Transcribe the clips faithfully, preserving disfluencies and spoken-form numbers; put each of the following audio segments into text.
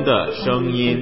的声音。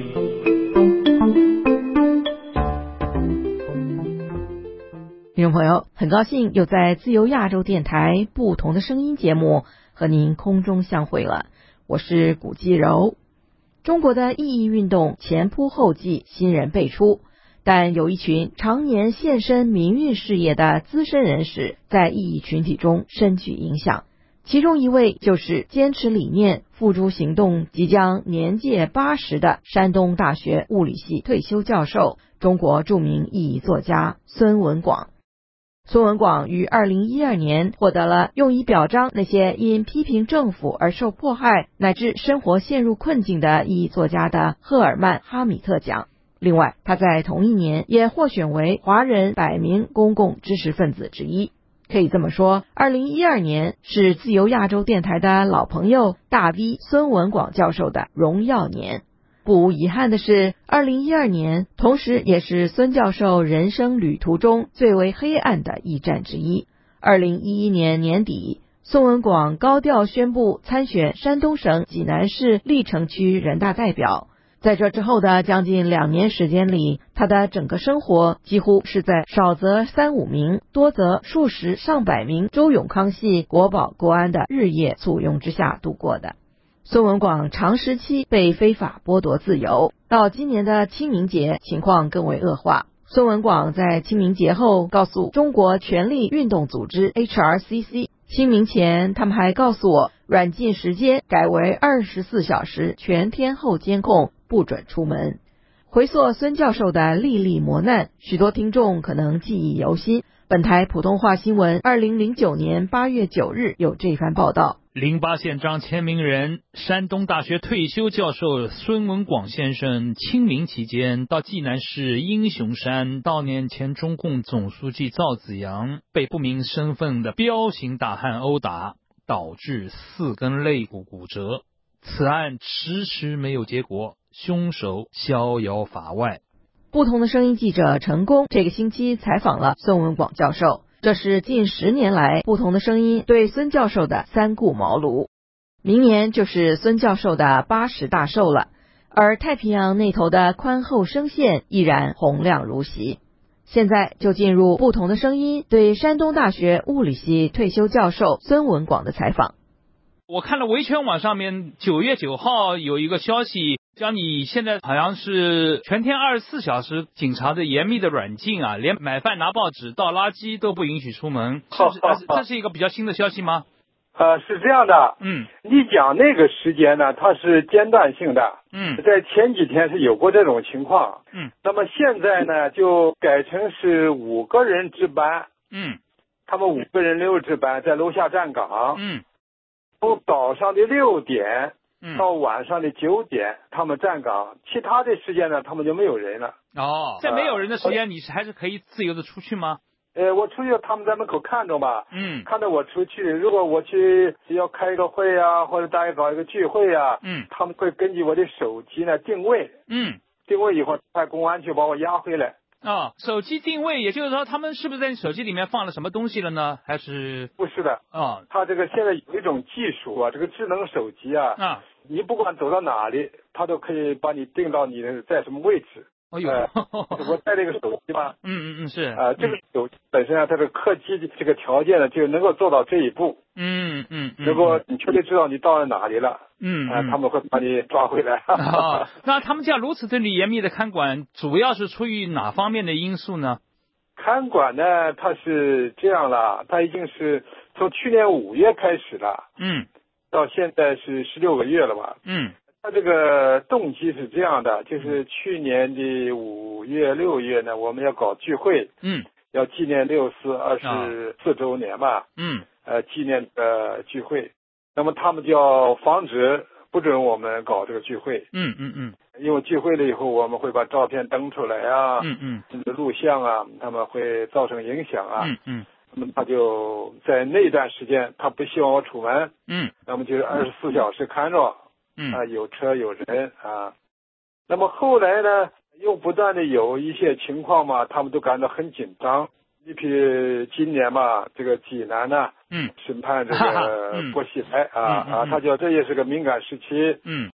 听众朋友，很高兴又在自由亚洲电台不同的声音节目和您空中相会了，我是古基柔。中国的异议运动前仆后继，新人辈出，但有一群常年献身民运事业的资深人士在异议群体中深具影响。其中一位就是坚持理念、付诸行动、即将年届八十的山东大学物理系退休教授、中国著名异议作家孙文广。孙文广于二零一二年获得了用以表彰那些因批评政府而受迫害乃至生活陷入困境的异议作家的赫尔曼·哈米特奖。另外，他在同一年也获选为华人百名公共知识分子之一。可以这么说，二零一二年是自由亚洲电台的老朋友大 V 孙文广教授的荣耀年。不无遗憾的是，二零一二年同时也是孙教授人生旅途中最为黑暗的一战之一。二零一一年年底，孙文广高调宣布参选山东省济南市历城区人大代表。在这之后的将近两年时间里，他的整个生活几乎是在少则三五名，多则数十上百名周永康系国保国安的日夜簇拥之下度过的。孙文广长时期被非法剥夺自由，到今年的清明节情况更为恶化。孙文广在清明节后告诉中国权力运动组织 H R C C， 清明前他们还告诉我，软禁时间改为二十四小时全天候监控，不准出门。回溯孙教授的历历磨难，许多听众可能记忆犹新。本台普通话新闻二零零九年八月九日有这番报道。 零八宪章签名人、山东大学退休教授孙文广先生清明期间到济南市英雄山悼念前中共总书记赵紫阳，被不明身份的彪形大汉殴打，导致四根肋骨骨折。此案迟迟没有结果，凶手逍遥法外。 不同的声音记者成功这个星期采访了孙文广教授，这是近十年来不同的声音对孙教授的三顾茅庐。明年就是孙教授的八十大寿了，而太平洋那头的宽厚声线依然洪亮如昔。现在就进入不同的声音对山东大学物理系退休教授孙文广的采访。 我看了维权网上面九月九号有一个消息，讲你现在好像是全天二十四小时警察的严密的软禁啊，连买饭拿报纸倒垃圾都不允许出门，是不是？这是一个比较新的消息吗？ 呃，是这样的， 嗯， 你讲那个时间呢，它是间断性的， 嗯， 在前几天是有过这种情况， 嗯， 那么现在呢，就改成是五个人值班， 嗯， 他们五个人六值班，在楼下站岗， 嗯， 从早上的六点嗯， 到晚上的九点，他们站岗，其他的时间呢，他们就没有人了。 哦，在没有人的时间，你是还是可以自由的出去吗？ 呃，我出去，他们在门口看着吧， 嗯， 看着我出去。如果我去要开一个会啊，或者大家搞一个聚会啊， 嗯， 他们会根据我的手机呢定位， 嗯， 定位以后派公安去把我押回来。 哦，手机定位，也就是说他们是不是在你手机里面放了什么东西了呢？还是不是的？ 哦， 他这个现在有一种技术啊，这个智能手机啊， 啊， 你不管走到哪里，他都可以把你定到你的在什么位置。 哎呦， 呃、我带这个手机嘛， 嗯嗯嗯，是啊、呃，这个手机本身啊，它的科技的这个条件呢，就能够做到这一步。 嗯嗯嗯， 如果你确定知道你到了哪里了， 嗯， 啊、呃，他们会把你抓回来。 啊，那他们这样如此对你严密的看管，主要是出于哪方面的因素呢？ 看管呢，它是这样了，它已经是从去年五月开始了， 嗯， 到现在是十六个月了吧？ 嗯。 他这个动机是这样的，就是去年的五月、六月呢，我们要搞聚会， 嗯， 要纪念六四二十四周年嘛， 嗯， 呃，纪念的聚会，那么他们就要防止不准我们搞这个聚会， 嗯嗯嗯， 因为聚会了以后，我们会把照片登出来啊， 嗯嗯， 甚至录像啊，他们会造成影响啊， 嗯嗯， 那么他就在那段时间，他不希望我出门， 嗯， 那么就是二十四小时看着。 嗯啊，有车有人啊，那么后来呢，又不断的有一些情况嘛，他们都感到很紧张。你比如今年嘛，这个济南呢， 嗯， 审判这个薄熙来啊啊，他觉得这也是个敏感时期， 嗯，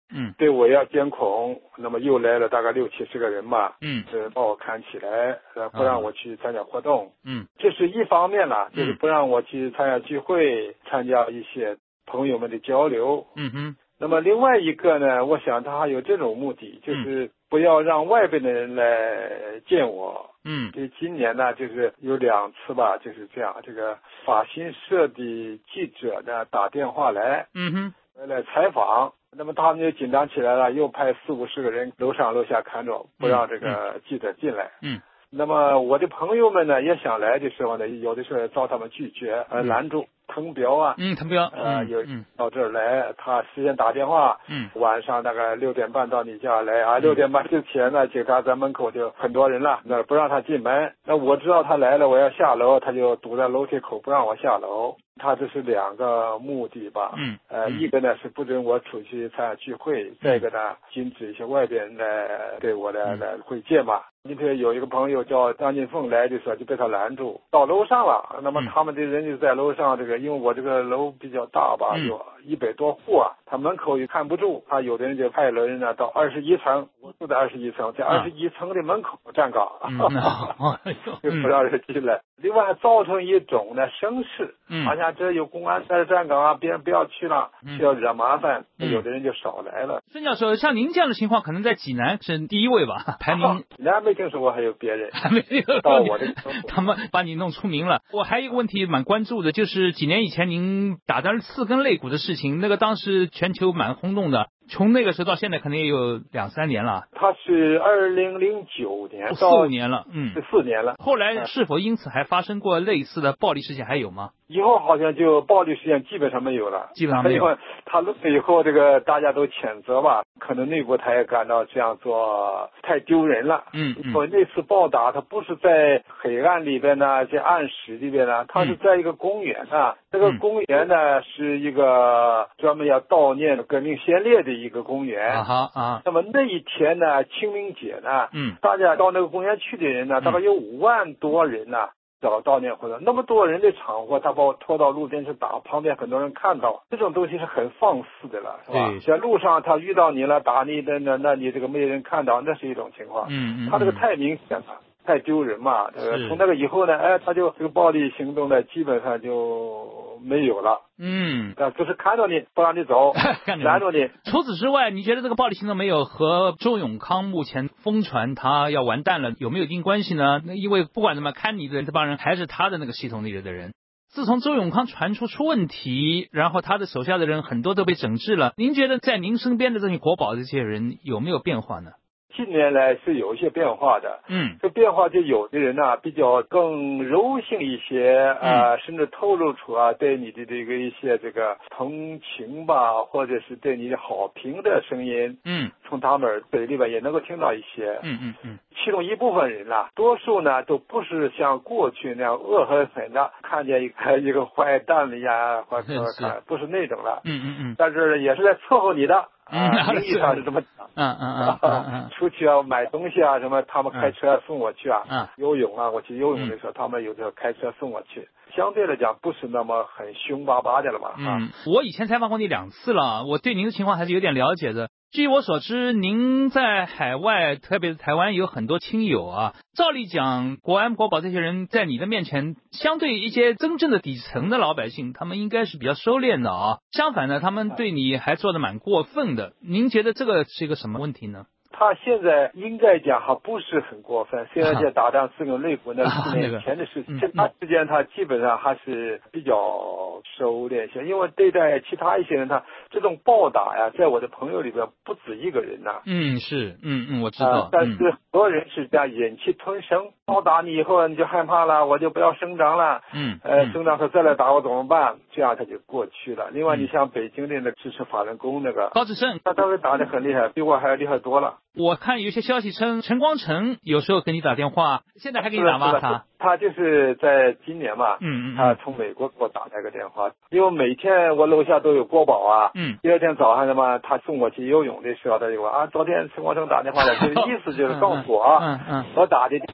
嗯， 对我要监控，那么又来了大概六七十个人嘛， 嗯， 呃，把我看起来，呃，不让我去参加活动， 嗯， 这是一方面了，就是不让我去参加聚会，参加一些朋友们的交流， 嗯哼。 那么另外一个呢，我想他还有这种目的，就是不要让外边的人来见我。 嗯， 这今年呢，就是有两次吧，就是这样，这个法新社的记者呢打电话来， 嗯哼， 来采访，那么他们就紧张起来了，又派四五十个人楼上楼下看着，不让这个记者进来。 嗯。 那么我的朋友们呢，也想来的时候呢，有的时候遭他们拒绝，呃，拦住。滕彪啊， 嗯，滕彪， 呃，有嗯到这儿来，他事先打电话， 嗯， 晚上大概六点半到你家来啊，六点半之前呢，警察在门口就很多人了，那不让他进门。那我知道他来了，我要下楼，他就堵在楼梯口不让我下楼。他这是两个目的吧， 嗯， 呃，一个呢是不准我出去参加聚会，再一个呢禁止一些外边人来对我来来会见嘛。你比如有一个朋友叫张金凤来的时候就被他拦住，到楼上了。那么他们的人就在楼上，这个因为我这个楼比较大吧，有一百多户啊，他门口也看不住，他有的人就派人呢到二十一层，我住在二十一层，在二十一层的门口站岗，就不让人进来。另外还造成一种呢声势，好像这有公安在这站岗啊，别人不要去了，就要惹麻烦，有的人就少来了。 孙教授，像您这样的情况，可能在济南是第一位吧？排名济南没听说过还有别人， 还没有到我这， 他们把你弄出名了。我还有一个问题蛮关注的，就是几年以前您打断四根肋骨的事情，那个当时全球蛮轰动的。从那个时候到现在，可能也有两三年了。 他是二零零九年， 四五年了，嗯， 是四年了。 后来是否因此还发生过类似的暴力事件？还有吗？ 以后好像就暴力事件基本上没有了， 基本上没有。 因为他录了以后，这个大家都谴责吧，可能内部他也感到这样做太丢人了。 嗯嗯。 我那次暴打，他不是在黑暗里边呢，在暗室里边呢，他是在一个公园啊。嗯、这个公园呢是一个专门要悼念革命先烈的一个公园。 啊哈啊。 那么那一天呢，清明节呢， 嗯， 大家到那个公园去的人呢，大概有五万多人呢。找悼念活动，那么多人的场合，他把我拖到路边去打，旁边很多人看到，这种东西是很放肆的了，是吧？在路上他遇到你了，打你的，那那你这个没人看到，那是一种情况。 嗯嗯。 他这个太明显了，太丢人嘛。这个从那个以后呢，哎，他就这个暴力行动呢，基本上就没有了。 嗯， 啊，就是看到你不让你走，拦住你。 除此之外，你觉得这个暴力行动没有和周永康目前疯传他要完蛋了有没有一定关系呢？那因为不管怎么看你的这帮人还是他的那个系统里的人。自从周永康传出出问题，然后他的手下的人很多都被整治了。您觉得在您身边的这些国宝这些人有没有变化呢？ 近年来是有一些变化的， 嗯， 这变化就有的人呢、啊、比较更柔性一些啊、呃嗯，甚至透露出啊对你的这个一些这个同情吧，或者是对你的好评的声音， 嗯， 从他们嘴里边也能够听到一些， 嗯嗯嗯， 其中一部分人啦，多数呢都不是像过去那样恶狠狠的看见一个一个坏蛋了呀，或者看不是那种了， 嗯嗯嗯， 但是也是在伺候你的。啊，名义上是这么讲， 嗯嗯嗯嗯， 出去啊买东西啊什么，他们开车送我去啊， 嗯， 游泳啊，我去游泳的时候，他们有时候开车送我去，相对来讲不是那么很凶巴巴的了吧？ 嗯，我以前采访过你两次了，我对您的情况还是有点了解的。据我所知，您在海外，特别是台湾有很多亲友啊。照理讲，国安国保这些人在你的面前，相对一些真正的底层的老百姓，他们应该是比较收敛的啊。相反呢，他们对你还做得蛮过分的。您觉得这个是一个什么问题呢？ 他现在应该讲还不是很过分，虽然在打仗四根肋骨那四年前的事情，其他时间他基本上还是比较收敛些，因为对待其他一些人，他这种暴打呀，在我的朋友里边不止一个人呐、啊。 嗯，是，嗯嗯，我知道。 呃、但是很多人是这样忍气吞声，暴打你以后你就害怕了，我就不要声张了。 嗯， 呃，声张他再来打我怎么办？这样他就过去了。另外，你像北京的那个支持法轮功那个高志胜， 他当时打得很厉害，比我还要厉害多了。 我看有些消息称陈光诚有时候给你打电话，现在还给你打吗？他他就是在今年嘛， 嗯嗯， 他从美国给我打了个电话，因为每天我楼下都有国宝啊， 嗯， 第二天早上的嘛，他送我去游泳的时候，他就说啊，昨天陈光诚打电话了，这个意思就是告诉我， 嗯嗯， 我打的电话他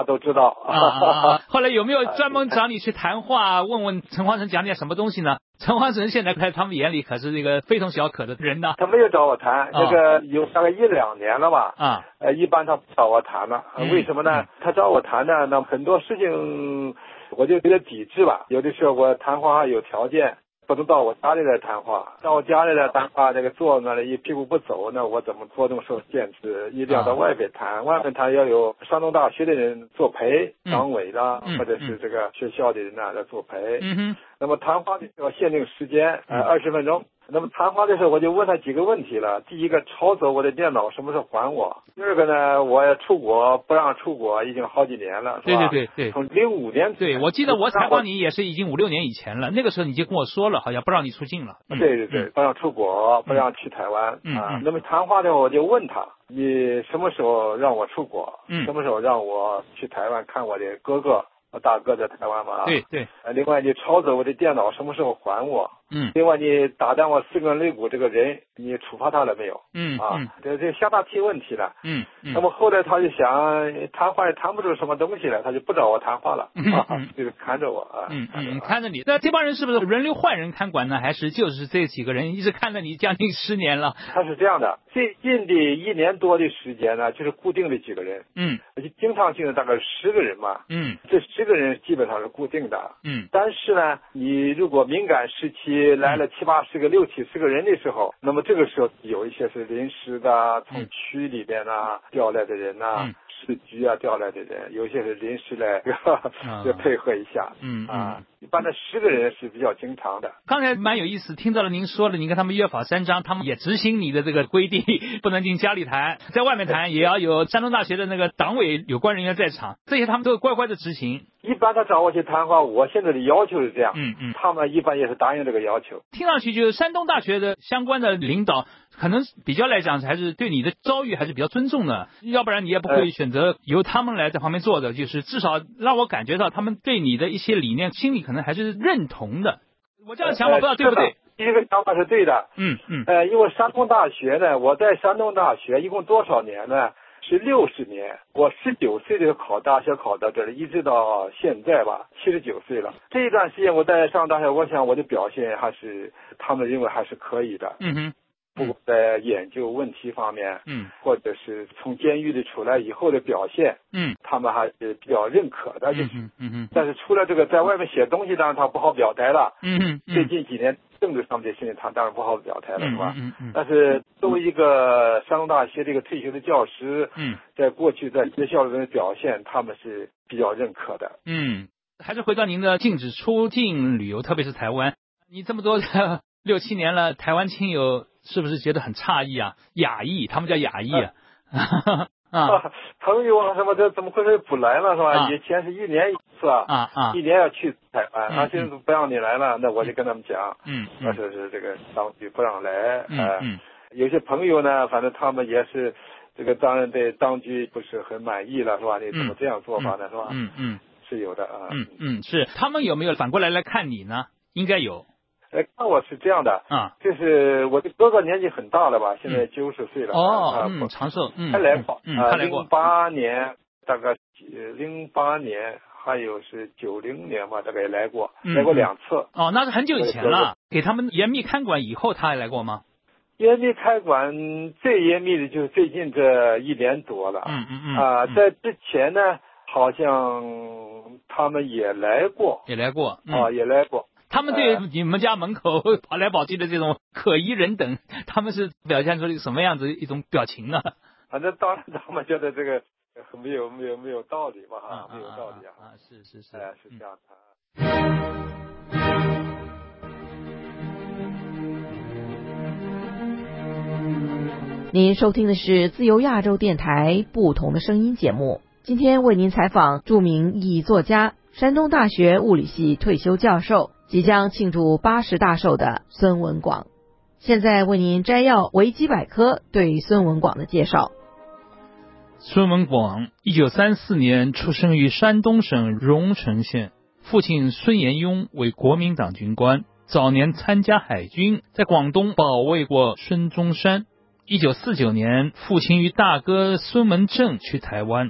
都知道啊啊啊！后来有没有专门找你去谈话，问问陈焕成讲点什么东西呢？陈焕成现在在他们眼里可是一个非同小可的人呢。 他没有找我谈，这个有大概一两年了吧。 啊， 呃，一般他不找我谈了， 嗯、 为什么呢？他找我谈呢，那很多事情我就有点抵制吧。有的时候我谈话有条件。不能到我家里来谈话，到我家里来谈话，这个坐那里一屁股不走，那我怎么活动受限制？一定要到外边谈，啊、外面谈要有山东大学的人作陪，嗯、党委的、嗯、或者是这个学校的人呢来作陪。 嗯哼。 那么谈话的时候限定时间，呃，二十分钟。那么谈话的时候，我就问他几个问题了。第一个，抄走我的电脑什么时候还我？第二个呢，我要出国，不让出国，已经好几年了，是吧？ 对对对对。 从零五年。 对，我记得我采访你也是已经五六年以前了，那个时候你就跟我说了，好像不让你出境了。 嗯、对对对，嗯、不让出国，不让去台湾、 嗯、 啊。 嗯、 那么谈话的我就问他，你什么时候让我出国？ 嗯， 什么时候让我去台湾看我的哥哥？我大哥在台湾嘛。 对对。 呃，另外你抄走我的电脑什么时候还我？ 嗯。 另外你打断我四根肋骨这个人，你处罚他了没有？ 嗯啊，这这向他提问题了。 嗯嗯。 那么后来他就想谈话也谈不出什么东西来，他就不找我谈话了。 嗯啊、 嗯。 就是看着我啊。 嗯嗯，看着你。那这帮人是不是轮流换人看管呢？还是就是这几个人一直看着你将近十年了？ 他是这样的，最近的一年多的时间呢，就是固定的几个人。 嗯。 而且经常性的大概十个人嘛。 嗯。 这十个人基本上是固定的。 嗯。 但是呢，你如果敏感时期来了七八十个、六七十个人的时候，那么这个时候有一些是临时的，从区里边啊调来的人呐、啊。 嗯。 市局啊调来的人，有些是临时来就配合一下。 嗯啊，一般的十个人是比较经常的。 刚才蛮有意思，听到了您说了，你跟他们约法三章，他们也执行你的这个规定，不能进家里谈，在外面谈也要有山东大学的那个党委有关人员在场，这些他们都乖乖的执行。 一般他找我去谈话，我现在的要求是这样， 嗯嗯， 他们一般也是答应这个要求。 听上去就是山东大学的相关的领导，可能比较来讲还是对你的遭遇还是比较尊重的，要不然你也不会选择由他们来在旁边坐着，就是至少让我感觉到他们对你的一些理念心里可能还是认同的。我这样想法不知道对不对？ 这个想法是对的。 嗯嗯。 呃，因为山东大学呢，我在山东大学一共多少年呢？是六十年。我十九岁就考大学考到这里，一直到现在吧，七十九岁了。这一段时间我在上大学，我想我的表现还是他们认为还是可以的。 嗯哼。 不管在研究问题方面， 嗯， 或者是从监狱里出来以后的表现， 嗯， 他们还是比较认可的，就是， 嗯嗯嗯。 但是除了这个在外面写东西，当然他不好表态了， 嗯嗯。 最近几年政治上面的事情，他当然不好表态了， 嗯、 是吧？ 嗯嗯。 但是作为一个山东大学这个退休的教师， 嗯，在过去在学校里的表现，他们是比较认可的。 嗯，还是回到您的禁止出境旅游，特别是台湾，你这么多的六七年了，台湾亲友是不是觉得很诧异啊？亚裔，他们叫亚裔啊。 啊，朋友啊什么的，怎么回事不来了是吧？ 啊、 以前是一年一次啊， 啊啊， 一年要去台湾， 嗯、 啊，现在不让你来了，那我就跟他们讲， 嗯， 那说是这个当局不让来， 嗯呃、 嗯， 有些朋友呢，反正他们也是，这个当然对当局不是很满意了，是吧？你怎么这样做法呢， 嗯、 是吧？ 嗯嗯， 是有的啊， 嗯嗯，是，他们有没有反过来来看你呢？应该有。 哎，看我是这样的啊， 就是我的哥哥年纪很大了吧，现在九十岁了。 哦， 啊、 嗯，长寿，嗯， 他来过， 嗯，他来过。 零八年大概零八年，还有是九零年吧，大概也来过， 嗯、 来过两次。 哦，那是很久以前了。给他们严密看管以后，他还来过吗？ 严密看管最严密的就是最近这一年多了。 嗯嗯嗯。 啊，在之前呢，好像他们也来过， 也来过， 嗯、啊，也来过。 他们对你们家门口跑来跑去的这种可疑人等，他们是表现出什么样子一种表情呢？ 反正当然他们觉得这个没有没有没有道理嘛，哈、啊，没有道理啊。 啊，是是是， 哎、呃，是这样的。 您收听的是自由亚洲电台不同的声音节目，今天为您采访著名意义作家、山东大学物理系退休教授，即将庆祝八十大寿的孙文广。现在为您摘要维基百科对孙文广的介绍。 孙文广一九三四年出生于山东省荣成县，父亲孙延庸为国民党军官，早年参加海军，在广东保卫过孙中山。一九四九年，父亲与大哥孙文正去台湾。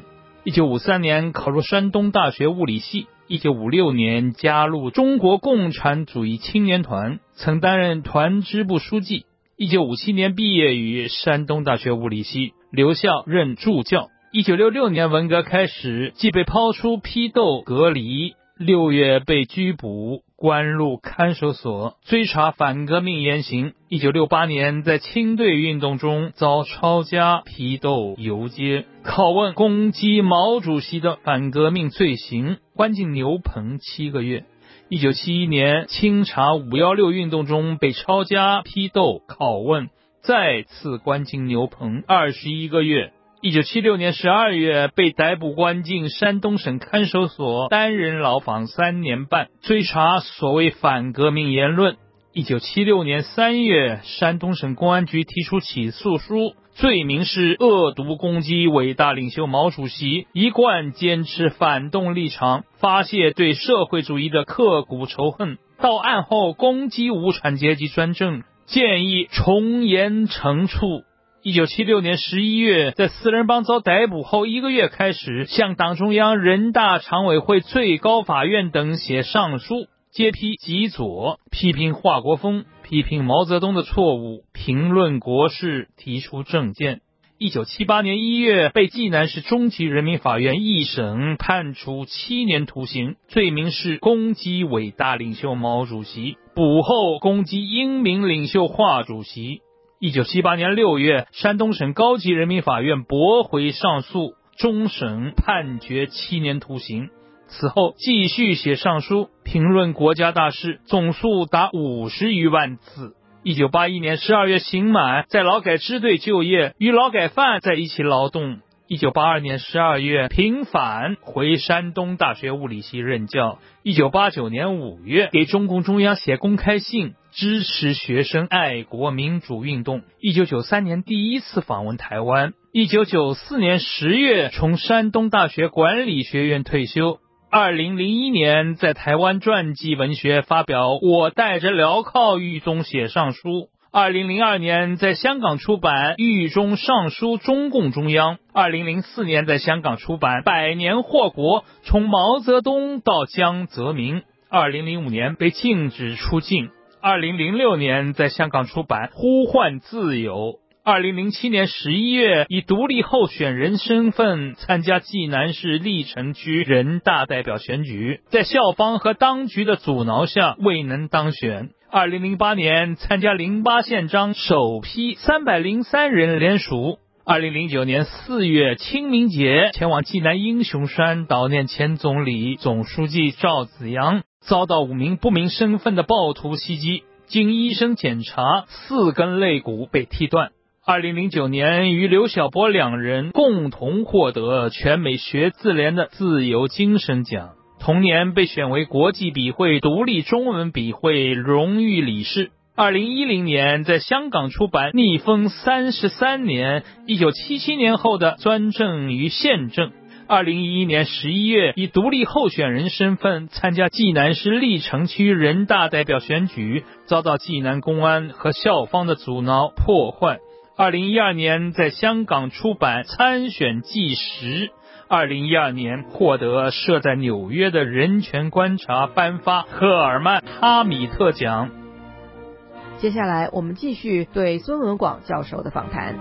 一九五三年考入山东大学物理系，一九五六年加入中国共产主义青年团，曾担任团支部书记。一九五七年毕业于山东大学物理系，留校任助教。一九六六年文革开始，即被抛出批斗隔离，六月被拘捕，关入看守所，追查反革命言行。一九六八年在清队运动中遭抄家、批斗、游街，拷问攻击毛主席的反革命罪行，关进牛棚七个月。一九七一年清查五一六运动中被抄家、批斗、拷问，再次关进牛棚二十一个月。一九七六年十二月被逮捕关进山东省看守所，单人牢房三年半，追查所谓反革命言论。一九七六年三月，山东省公安局提出起诉书，罪名是恶毒攻击伟大领袖毛主席，一贯坚持反动立场，发泄对社会主义的刻骨仇恨，到案后攻击无产阶级专政，建议从严惩处。一九七六年十一月，在四人帮遭逮捕后一个月开始，向党中央、人大常委会、最高法院等写上书，揭批极左，批评华国锋，批评毛泽东的错误，评论国事，提出政见。一九七八年一月，被济南市中级人民法院一审判处七年徒刑，罪名是攻击伟大领袖毛主席，捕后攻击英明领袖华主席。一九七八年六月，山东省高级人民法院驳回上诉，终审判决七年徒刑。此后继续写上书，评论国家大事，总数达五十余万字。一九八一年十二月刑满，在劳改支队就业，与劳改犯在一起劳动。一九八二年十二月平反，回山东大学物理系任教。一九八九年五月给中共中央写公开信，支持学生爱国民主运动。一九九三年第一次访问台湾。一九九四年十月从山东大学管理学院退休。二零零一年在台湾传记文学发表《我带着镣铐狱中写上书》。二零零二年在香港出版《狱中上书中共中央》。二零零四年在香港出版《百年祸国：从毛泽东到江泽民》。二零零五年被禁止出境。二零零六年在香港出版《呼唤自由》。二零零七年十一月以独立候选人身份参加济南市历城区人大代表选举，在校方和当局的阻挠下未能当选。二零零八年参加零八宪章首批三百零三人联署。二零零九年四月清明节前往济南英雄山悼念前总理总书记赵紫阳，遭到五名不明身份的暴徒袭击，经医生检查四根肋骨被踢断。二零零九年与刘晓波两人共同获得全美学字联的自由精神奖，同年被选为国际笔会独立中文笔会荣誉理事。二零一零年在香港出版《逆风三十三年》，一九七七年后的专政与宪政。二零一一年十一月以独立候选人身份参加济南市历城区人大代表选举，遭到济南公安和校方的阻挠破坏。二零一二年在香港出版《参选纪实》。二零一二年获得设在纽约的人权观察颁发赫尔曼·哈米特奖。 接下来我们继续对孙文广教授的访谈。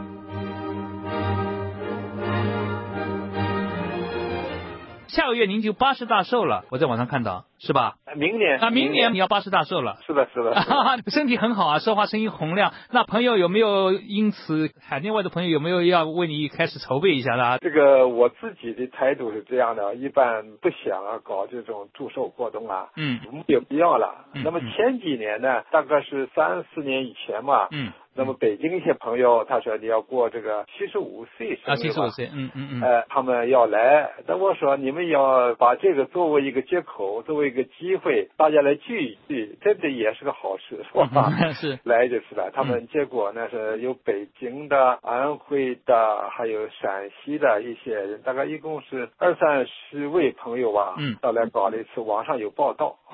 下个月您就八十大寿了，我在网上看到，是吧？ 明年啊，明年你要八十大寿了。 是的，是的，是的身体很好啊，说话声音洪亮。那朋友有没有因此，海内外的朋友有没有要为你开始筹备一下的？ 这个我自己的态度是这样的，一般不想啊搞这种祝寿活动啊， 嗯， 没有必要了。 嗯、 那么前几年呢，大概是三四年以前嘛， 嗯。 那么北京一些朋友他说你要过这个七十五岁生日吧， 啊，七十五岁，嗯嗯嗯， 呃，他们要来，那我说你们要把这个作为一个借口，作为一个机会，大家来聚一聚，这个也是个好事，是吧？ 嗯、是来就是了。他们结果呢是有北京的、安徽的，还有陕西的一些人，大概一共是二三十位朋友吧， 嗯， 到来搞了一次，网上有报道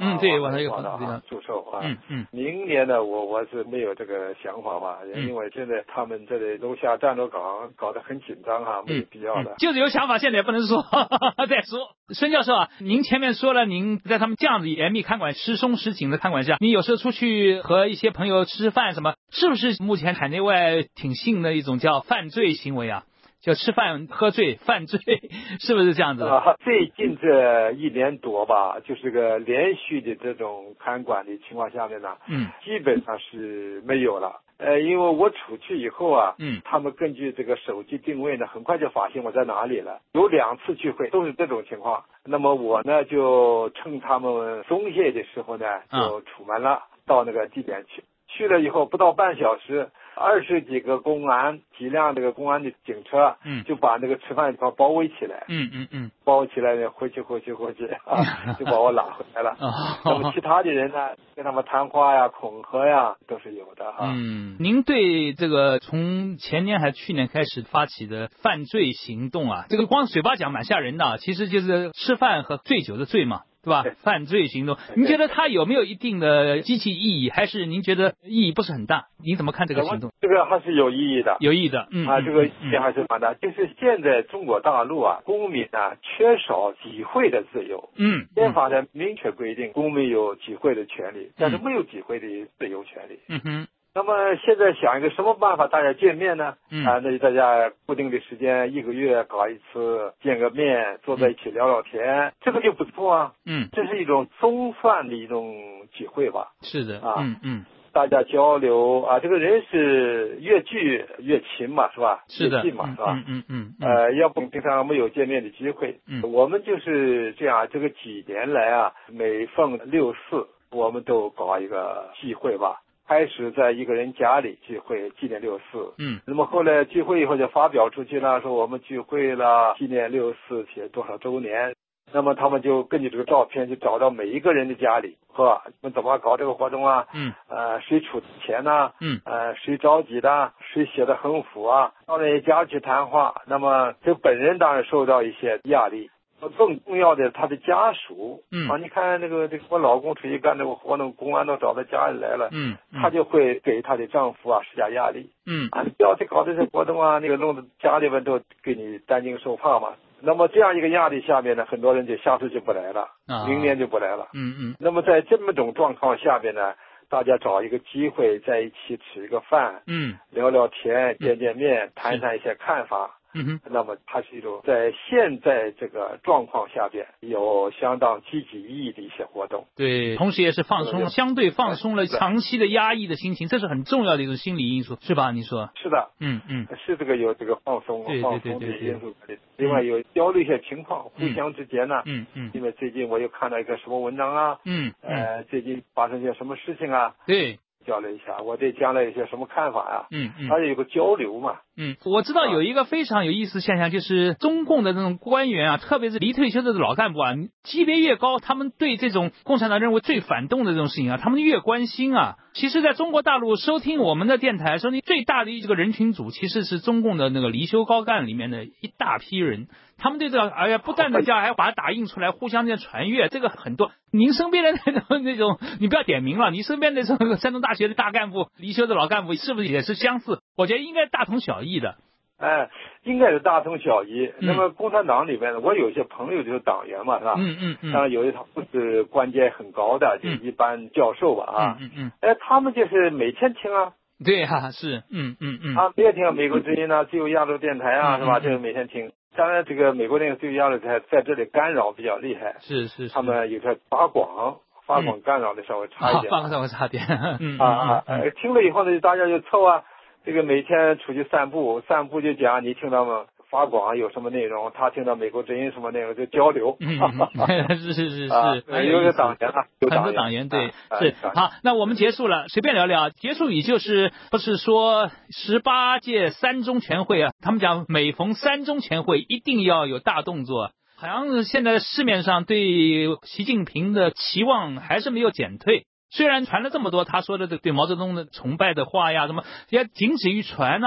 嗯，对，我还有的啊，祝寿啊。 嗯嗯。 明年呢，我我是没有这个想法吧， 嗯、 因为现在他们这里楼下战斗岗搞得很紧张哈、啊，没有必要的、 嗯嗯。就是有想法，现在也不能说，再说。孙教授啊，您前面说了，您在他们这样子严密看管、时松时紧的看管下，你有时候出去和一些朋友吃吃饭什么，是不是目前海内外挺兴的一种叫犯罪行为啊？就吃饭喝醉犯罪，是不是这样子的？ 啊，最近这一年多吧，就是个连续的这种看管的情况下面呢， 嗯， 基本上是没有了。呃，因为我出去以后啊， 嗯， 他们根据这个手机定位呢，很快就发现我在哪里了。有两次聚会都是这种情况，那么我呢就趁他们松懈的时候呢，就出门了，啊、到那个地点去。去了以后不到半小时，二十几个公安，几辆这个公安的警车， 嗯， 就把那个吃饭的地方包围起来， 嗯嗯嗯， 包围起来呢，回去回去回去啊，就把我拉回来了。 哦、 那么其他的人呢，跟他们谈话呀、恐吓呀，都是有的哈。 嗯，您对这个从前年还去年开始发起的犯罪行动啊，这个光嘴巴讲蛮吓人的，其实就是吃饭和醉酒的醉嘛。对吧？对，犯罪行动，您觉得它有没有一定的积极意义，还是您觉得意义不是很大？您怎么看这个行动？ 这个还是有意义的， 有意义的，嗯啊，这个意义还是蛮大。嗯、就是现在中国大陆啊，公民啊缺少集会的自由。 嗯， 宪法呢明确规定公民有集会的权利，但是没有集会的自由权利。 嗯哼。 那么现在想一个什么办法大家见面呢？ 嗯啊，那就大家固定的时间一个月搞一次，见个面，坐在一起聊聊天，嗯、这个就不错啊。 嗯， 这是一种松散的一种机会吧。 是的， 啊， 嗯嗯， 大家交流啊，这个人是越聚越亲嘛，是吧？ 是的， 越近嘛，是吧？ 嗯嗯嗯嗯。呃，要不平常没有见面的机会。 嗯， 我们就是这样，这个几年来啊，每逢六四，我们都搞一个聚会吧。开始在一个人家里聚会纪念六四， 嗯， 那么后来聚会以后就发表出去了，说我们聚会了纪念六四写多少周年，那么他们就根据这个照片就找到每一个人的家里，是吧？你们怎么搞这个活动啊？ 嗯， 呃，谁出钱呢、啊？ 嗯， 呃，谁着急的？谁写的横幅啊？到那家去谈话，那么这本人当然受到一些压力。更重要的，他的家属， 嗯啊，你看那个这个我老公出去干这个活动，公安都找到家里来了， 嗯， 他就会给他的丈夫啊施加压力， 嗯， 啊，你不要去搞这些活动啊，那个弄得家里边都给你担惊受怕嘛。那么这样一个压力下面呢，很多人就下次就不来了，啊，明年就不来了， 嗯嗯。 那么在这么种状况下面呢，大家找一个机会在一起吃一个饭， 嗯， 聊聊天，见见面，嗯、谈谈一些看法。 嗯哼， 那么它是一种在现在这个状况下边有相当积极意义的一些活动。 对，同时也是放松，相对放松了长期的压抑的心情，这是很重要的一种心理因素，是吧？你说？ 是的， 嗯嗯， 是这个有这个放松对放松的因素。另外有交流一些情况， 嗯、 互相之间呢， 嗯嗯， 因为最近我又看到一个什么文章啊， 嗯， 呃，最近发生一些什么事情啊， 对。 交流一下，我对将来有些什么看法呀？ 嗯嗯， 还有一个交流嘛。 嗯，我知道有一个非常有意思的现象，就是中共的那种官员啊，特别是离退休的老干部啊，级别越高，他们对这种共产党认为最反动的这种事情啊，他们越关心啊。其实在中国大陆收听我们的电台，收听最大的这个人群组，其实是中共的那个离休高干里面的一大批人，他们对这个哎呀不但的这样，还把它打印出来，互相这样传阅，这个很多。您身边的那种那种，你不要点名了，你身边那种山东大学的大干部、离休的老干部，是不是也是相似？我觉得应该大同小异的。 哎，应该是大同小异。嗯、那么共产党里面呢，我有些朋友就是党员嘛，是吧？ 嗯嗯嗯。 当然有一他不是官阶很高的，就一般教授吧啊。 嗯嗯嗯。 哎，他们就是每天听啊。 对啊，是，嗯嗯嗯。 啊，每天听美国之音啊，自由亚洲电台啊，是吧？这个每天听。当然，这个美国那个自由亚洲台在这里干扰比较厉害。 是是是。 他们有些发广。发广干扰的稍微差一点， 发广稍微差点，嗯啊啊，呃，听了以后呢，大家就凑啊，这个每天出去散步，散步就讲你听到吗？发广有什么内容，他听到美国之音什么内容就交流， 嗯，是是是是， 还有个党员啊，有很多党员对，是好，那我们结束了，随便聊聊，结束也就是不是说十八届三中全会啊，他们讲每逢三中全会一定要有大动作。好像现在市面上对习近平的期望还是没有减退，虽然传了这么多他说的对毛泽东的崇拜的话呀，什么也仅止于传啊，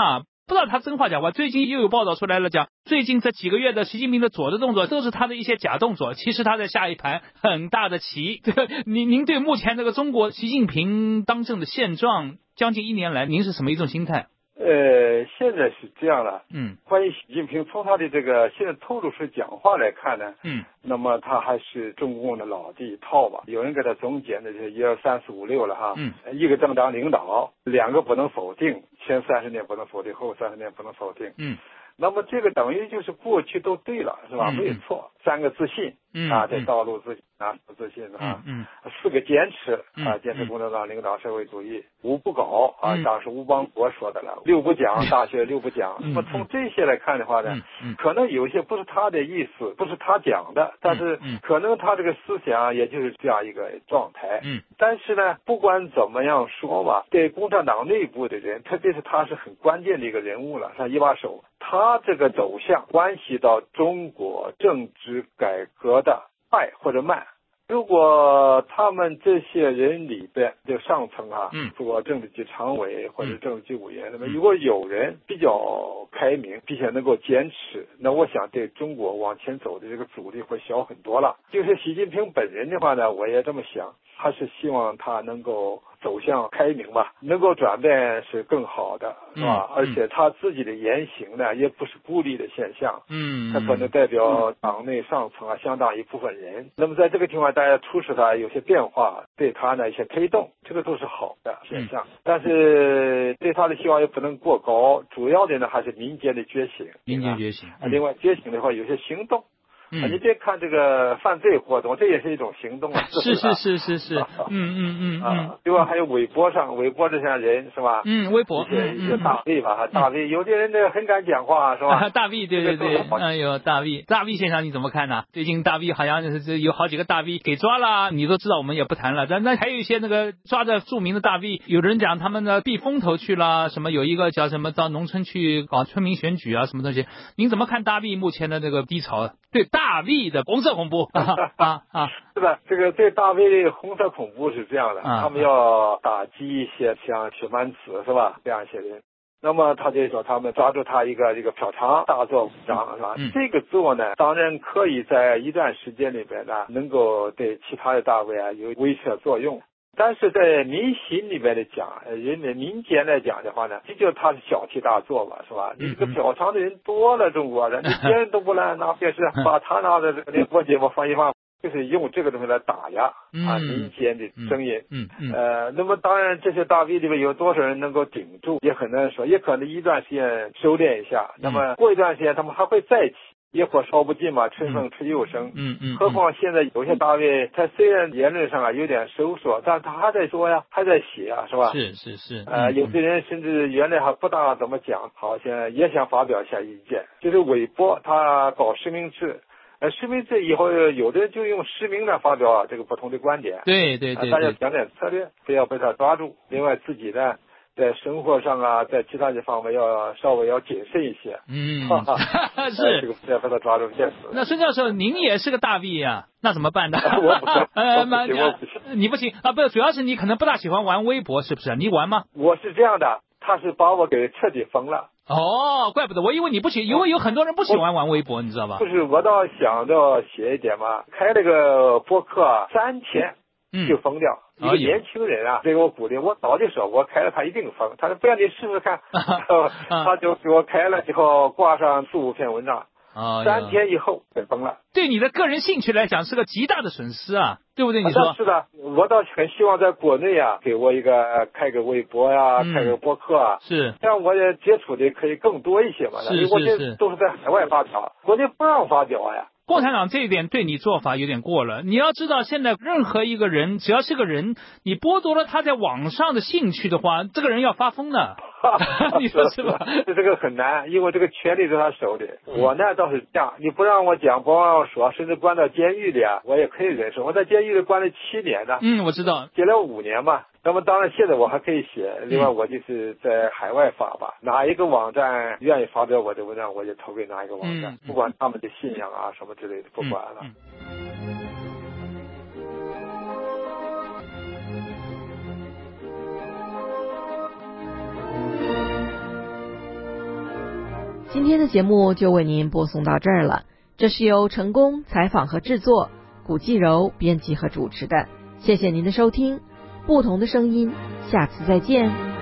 不知道他真话假话。最近又有报道出来了，讲最近这几个月的习近平的左的动作都是他的一些假动作，其实他在下一盘很大的棋。您您对目前这个中国习近平当政的现状，将近一年来，您是什么一种心态？ 呃，现在是这样了。 嗯， 关于习近平，从他的这个现在透露出讲话来看呢， 嗯， 那么他还是中共的老这一套吧。有人给他总结的是一二三四五六了哈。 嗯， 一个政党领导，两个不能否定，前三十年不能否定，后三十年不能否定。 嗯。 那么这个等于就是过去都对了，是吧？ 嗯、 没有错。三个自信， 嗯啊，在道路自信啊，不自信啊。 嗯嗯。四个坚持啊， 嗯、 坚持共产党领导社会主义。五不搞啊， 嗯、 当时吴邦国说的了。六不讲，大学六不讲。那么从这些来看的话呢， 嗯嗯、 可能有些不是他的意思，不是他讲的，但是可能他这个思想也就是这样一个状态。 嗯。 但是呢，不管怎么样说吧，对共产党内部的人，特别是他是很关键的一个人物了，他一把手。他这个走向关系到中国政治改革的快或者慢。如果他们这些人里边就上层啊， 嗯， 做政治局常委或者政治局委员，那么如果有人比较开明，并且能够坚持，那我想对中国往前走的这个阻力会小很多了。就是习近平本人的话呢，我也这么想，他是希望他能够走向开明吧，能够转变是更好的，是吧？ 嗯、 而且他自己的言行呢，也不是孤立的现象， 嗯， 他可能代表党内上层啊相当一部分人。那么在这个情况下，大家促使他有些变化，对他呢一些推动，这个都是好的现象。嗯、但是对他的希望也不能过高，主要的呢还是民间的觉醒， 民间觉醒。 嗯、另外觉醒的话，有些行动。 嗯、 啊，你别看这个犯罪活动，这也是一种行动啊， 是是是是是，嗯嗯嗯啊，另外还有微博上，微博这些人是吧？ 嗯，微博， 一些嗯一些大 V 吧，哈、嗯，大 V，有的人呢很敢讲话，是吧？ 大 V， 对对对，哎呦，大 V， 大 V 现象你怎么看呢？最近大 V 好像是有好几个大 V 给抓了，你都知道，我们也不谈了。但那还有一些那个抓着著名的大 V， 有人讲他们呢避风头去了，什么有一个叫什么到农村去搞村民选举啊，什么东西？您怎么看大 V 目前的这个低潮？对大 V 的红色恐怖啊啊啊！ 是的，这个对大 V 的红色恐怖是这样的， 啊、 他们要打击一些像许曼子是吧这样一些人。那么他就说他们抓住他一个一个嫖娼大做文章是吧？ 嗯、 这个做呢，当然可以在一段时间里边呢，能够对其他的大 V 啊有威慑作用。但是在民心里面的讲，人民民间来讲的话呢，这就他是小题大做嘛，是吧？你这个嫖娼的人多了，中国人，你别人都不来，那别是把他拿的这个联播节目放一放，就是用这个东西来打压啊民间的声音。 嗯嗯。 呃，那么当然这些大 V 里面有多少人能够顶住，也很难说，也可能一段时间收敛一下，那么过一段时间他们还会再起。野火烧不尽嘛，春风吹又生。 嗯嗯。 何况现在有些大 V，他虽然言论上啊有点收缩，但他还在说呀，还在写啊，是吧？ 是是是。 呃，有的人甚至原来还不大怎么讲，好像也想发表一下意见。就是微博，他搞实名制，呃，实名制以后，有的人就用实名来发表这个不同的观点。 对对 对, 对、 呃。大家讲点策略，不要被他抓住。另外自己呢，在生活上啊，在其他的方面要稍微要谨慎一些。 嗯，是、 呃、这个不要被他抓住现实。 那孙教授，您也是个大 V 啊，那怎么办呢？ 我不行， 呃， 我不行，我不行， 你不行啊？不，主要是你可能不大喜欢玩微博，是不是？你玩吗？ 我是这样的，他是把我给彻底封了。 哦，怪不得，我以为你不喜，因为有很多人不喜欢玩微博，你知道吧？ 不是，我倒想着写一点嘛，开了个播客啊，三天。就封掉、嗯、一个年轻人啊，给我鼓励，我早就说，我开了他一定封。他说不要你试试看，他就给我开了以后挂上四五篇文章， 哦、 三天以后给封了。 对你的个人兴趣来讲是个极大的损失啊，对不对？你说、 啊、是的，我倒很希望在国内啊，给我一个开个微博呀、啊嗯，开个播客啊， 是这样我也接触的可以更多一些嘛。 是是是， 我现在都是在海外发表，国内不让发表呀。 共产党这一点对你做法有点过了。你要知道，现在任何一个人，只要是个人，你剥夺了他在网上的兴趣的话，这个人要发疯的。你说是吧？ 这个很难，因为这个权力在他手里。我呢倒是这样，你不让我讲，不让我说，甚至关到监狱里啊，我也可以忍受。我在监狱里关了七年呢。 嗯，我知道。 写了五年嘛。那么当然现在我还可以写，另外我就是在海外发吧，嗯、哪一个网站愿意发表我的文章，我就投给哪一个网站， 嗯、 不管他们的信仰啊什么之类的，不管了。 嗯嗯今天的节目就为您播送到这儿了，这是由成功采访和制作，古继柔编辑和主持的，谢谢您的收听，不同的声音，下次再见。